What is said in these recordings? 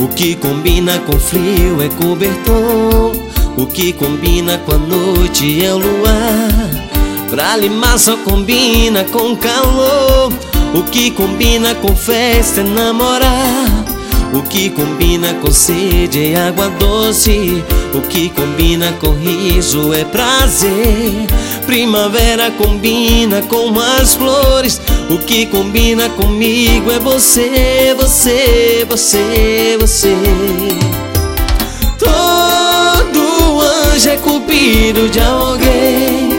O que combina com frio é cobertor, o que combina com a noite é o luar. Pra limar só combina com calor, o que combina com festa é namorar. O que combina com sede é água doce, o que combina com riso é prazer. Primavera combina com as flores, o que combina comigo é você, você, você, você. Todo anjo é cupido de alguém.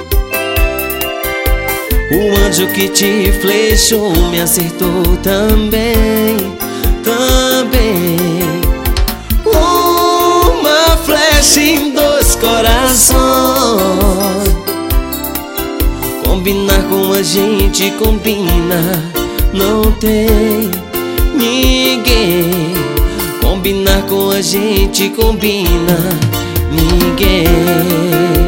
O anjo que te flechou me acertou também, também. Uma flecha em dois corações. Combinar com a gente combina, não tem ninguém. Combinar com a gente combina, ninguém.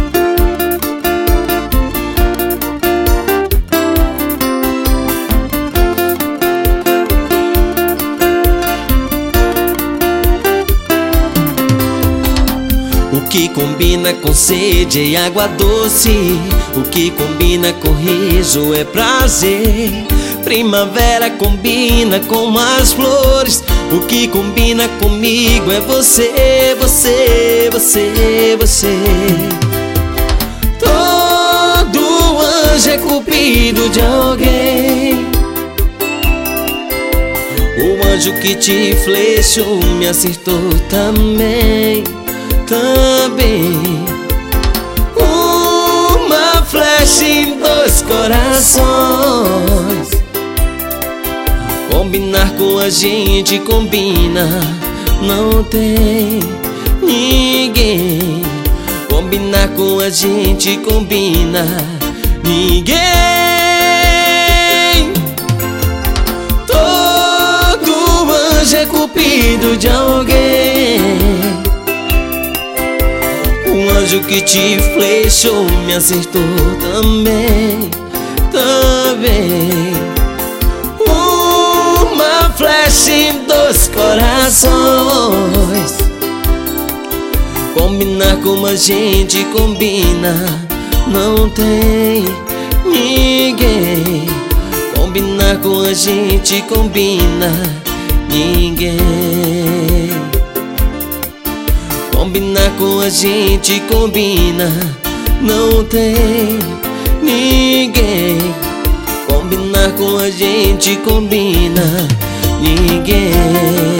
O que combina com sede e água doce, o que combina com riso é prazer. Primavera combina com as flores, o que combina comigo é você, você, você, você. Todo anjo é cupido de alguém. O anjo que te flechou me acertou também, também. Uma flecha em dois corações. Combinar com a gente combina, não tem ninguém. Combinar com a gente combina, ninguém. Todo anjo é cupido de alguém. O anjo que te flechou me acertou também, também. Uma flecha em dois corações. Combinar como a gente combina, não tem ninguém. Combinar com a gente combina, ninguém. Combinar com a gente combina, não tem ninguém. Combinar com a gente combina, ninguém.